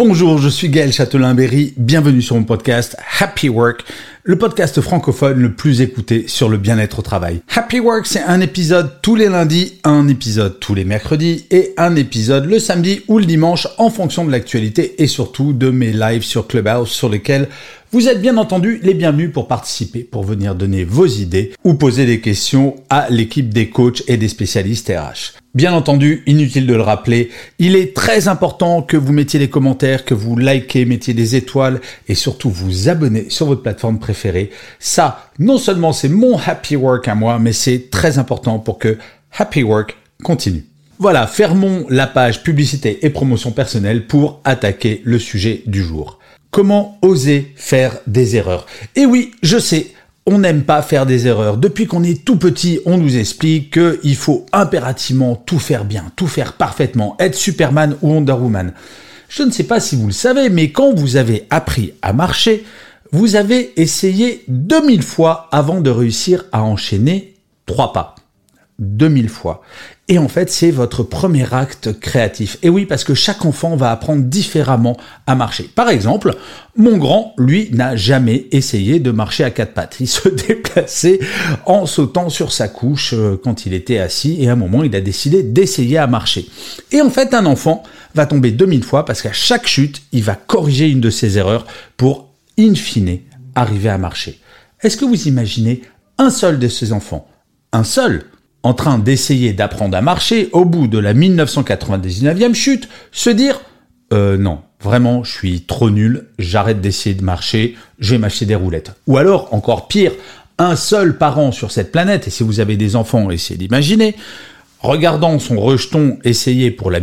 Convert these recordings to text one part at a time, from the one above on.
Bonjour, je suis Gaël Châtelain-Berry, bienvenue sur mon podcast Happy Work, le podcast francophone le plus écouté sur le bien-être au travail. Happy Work, c'est un épisode tous les lundis, un épisode tous les mercredis et un épisode le samedi ou le dimanche en fonction de l'actualité et surtout de mes lives sur Clubhouse sur lesquels vous êtes bien entendu les bienvenus pour participer, pour venir donner vos idées ou poser des questions à l'équipe des coachs et des spécialistes RH. Bien entendu, inutile de le rappeler, il est très important que vous mettiez des commentaires, que vous likez, mettiez des étoiles et surtout vous abonnez sur votre plateforme préférée. Ça, non seulement c'est mon Happy Work à moi, mais c'est très important pour que Happy Work continue. Voilà, fermons la page publicité et promotion personnelle pour attaquer le sujet du jour. Comment oser faire des erreurs? Et oui, je sais, on n'aime pas faire des erreurs. Depuis qu'on est tout petit, on nous explique qu'il faut impérativement tout faire bien, tout faire parfaitement, être Superman ou Wonder Woman. Je ne sais pas si vous le savez, mais quand vous avez appris à marcher, vous avez essayé 2000 fois avant de réussir à enchaîner 3 pas. 2000 fois. Et en fait, c'est votre premier acte créatif. Et oui, parce que chaque enfant va apprendre différemment à marcher. Par exemple, mon grand, lui, n'a jamais essayé de marcher à 4 pattes. Il se déplaçait en sautant sur sa couche quand il était assis et à un moment, il a décidé d'essayer à marcher. Et en fait, un enfant va tomber 2000 fois parce qu'à chaque chute, il va corriger une de ses erreurs pour, in fine, arriver à marcher. Est-ce que vous imaginez un seul de ces enfants, un seul, en train d'essayer d'apprendre à marcher, au bout de la 1999e chute, se dire « non, vraiment, je suis trop nul, j'arrête d'essayer de marcher, je vais m'acheter des roulettes. » Ou alors, encore pire, un seul parent sur cette planète, et si vous avez des enfants, essayez d'imaginer, regardant son rejeton essayer pour la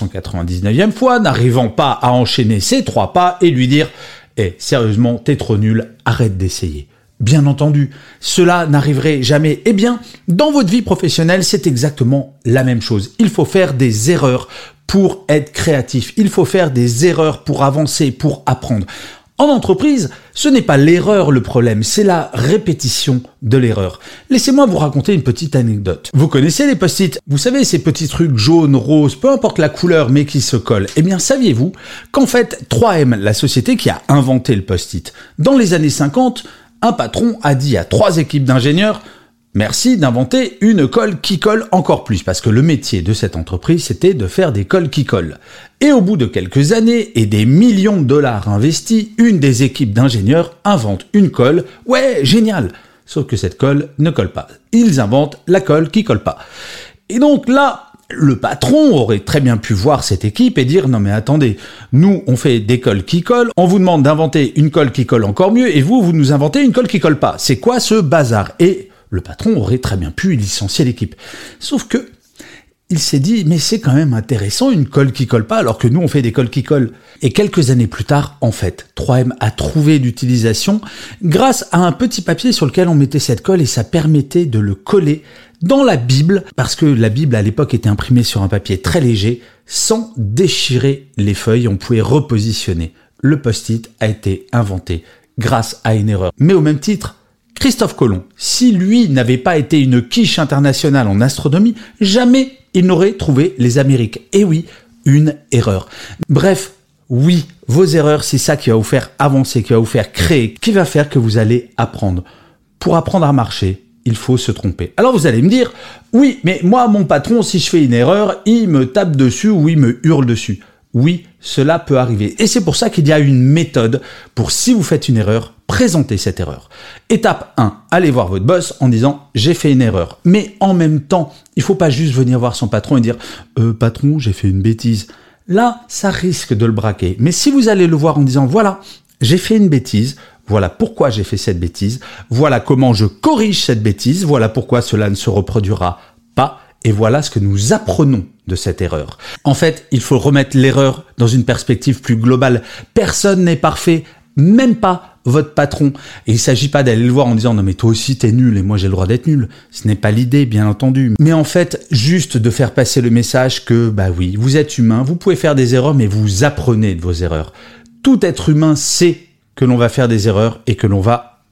1999e fois, n'arrivant pas à enchaîner ses 3 pas, et lui dire « sérieusement, t'es trop nul, arrête d'essayer. » Bien entendu, cela n'arriverait jamais. Eh bien, dans votre vie professionnelle, c'est exactement la même chose. Il faut faire des erreurs pour être créatif. Il faut faire des erreurs pour avancer, pour apprendre. En entreprise, ce n'est pas l'erreur le problème, c'est la répétition de l'erreur. Laissez-moi vous raconter une petite anecdote. Vous connaissez les post-it? Vous savez, ces petits trucs jaunes, roses, peu importe la couleur, mais qui se collent. Eh bien, saviez-vous qu'en fait, 3M, la société qui a inventé le post-it, dans les années 50, un patron a dit à 3 équipes d'ingénieurs « Merci d'inventer une colle qui colle encore plus » parce que le métier de cette entreprise, c'était de faire des colles qui collent. Et au bout de quelques années et des millions de dollars investis, une des équipes d'ingénieurs invente une colle. Ouais, génial! Sauf que cette colle ne colle pas. Ils inventent la colle qui colle pas. Et donc là, le patron aurait très bien pu voir cette équipe et dire « Non mais attendez, nous on fait des colles qui collent, on vous demande d'inventer une colle qui colle encore mieux et vous nous inventez une colle qui colle pas. C'est quoi ce bazar ?» Et le patron aurait très bien pu licencier l'équipe. Sauf que il s'est dit « Mais c'est quand même intéressant une colle qui colle pas alors que nous on fait des colles qui collent. » Et quelques années plus tard, en fait, 3M a trouvé d'utilisation grâce à un petit papier sur lequel on mettait cette colle et ça permettait de le coller dans la Bible, parce que la Bible à l'époque était imprimée sur un papier très léger, sans déchirer les feuilles, on pouvait repositionner. Le post-it a été inventé grâce à une erreur. Mais au même titre, Christophe Colomb, si lui n'avait pas été une quiche internationale en astronomie, jamais il n'aurait trouvé les Amériques. Et oui, une erreur. Bref, oui, vos erreurs, c'est ça qui va vous faire avancer, qui va vous faire créer, qui va faire que vous allez apprendre. Pour apprendre à marcher, il faut se tromper. Alors vous allez me dire, oui, mais moi, mon patron, si je fais une erreur, il me tape dessus ou il me hurle dessus. Oui, cela peut arriver. Et c'est pour ça qu'il y a une méthode pour, si vous faites une erreur, présenter cette erreur. Étape 1, allez voir votre boss en disant « j'ai fait une erreur ». Mais en même temps, il ne faut pas juste venir voir son patron et dire « patron, j'ai fait une bêtise ». Là, ça risque de le braquer. Mais si vous allez le voir en disant « voilà, j'ai fait une bêtise », voilà pourquoi j'ai fait cette bêtise, voilà comment je corrige cette bêtise, voilà pourquoi cela ne se reproduira pas, et voilà ce que nous apprenons de cette erreur. En fait, il faut remettre l'erreur dans une perspective plus globale. Personne n'est parfait, même pas votre patron. Et il ne s'agit pas d'aller le voir en disant « non mais toi aussi t'es nul et moi j'ai le droit d'être nul ». Ce n'est pas l'idée, bien entendu. Mais en fait, juste de faire passer le message que, bah oui, vous êtes humain, vous pouvez faire des erreurs, mais vous apprenez de vos erreurs. Tout être humain sait que l'on va faire des erreurs et que l'on va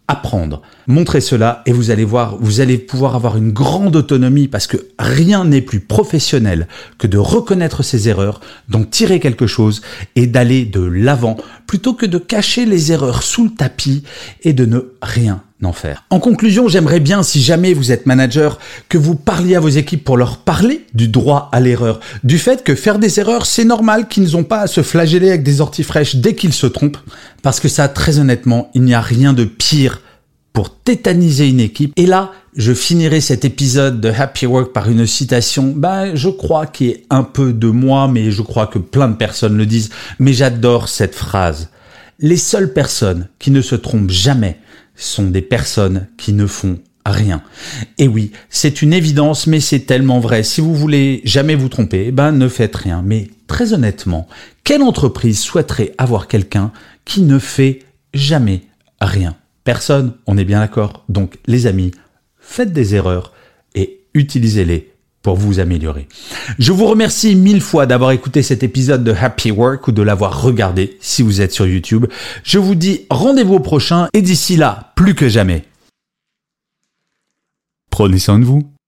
apprendre. Montrez cela et vous allez voir, vous allez pouvoir avoir une grande autonomie parce que rien n'est plus professionnel que de reconnaître ses erreurs, d'en tirer quelque chose et d'aller de l'avant plutôt que de cacher les erreurs sous le tapis et de ne rien en faire. En conclusion, j'aimerais bien, si jamais vous êtes manager, que vous parliez à vos équipes pour leur parler du droit à l'erreur, du fait que faire des erreurs, c'est normal, qu'ils n'ont pas à se flageller avec des orties fraîches dès qu'ils se trompent, parce que ça, très honnêtement, il n'y a rien de pire pour tétaniser une équipe. Et là, je finirai cet épisode de Happy Work par une citation, je crois qui est un peu de moi, mais je crois que plein de personnes le disent, mais j'adore cette phrase. Les seules personnes qui ne se trompent jamais sont des personnes qui ne font rien. Et oui, c'est une évidence, mais c'est tellement vrai. Si vous voulez jamais vous tromper, ne faites rien. Mais très honnêtement, quelle entreprise souhaiterait avoir quelqu'un qui ne fait jamais rien? Personne, on est bien d'accord. Donc, les amis, faites des erreurs et utilisez-les pour vous améliorer. Je vous remercie 1000 fois d'avoir écouté cet épisode de Happy Work ou de l'avoir regardé si vous êtes sur YouTube. Je vous dis rendez-vous au prochain et d'ici là, plus que jamais, prenez soin de vous.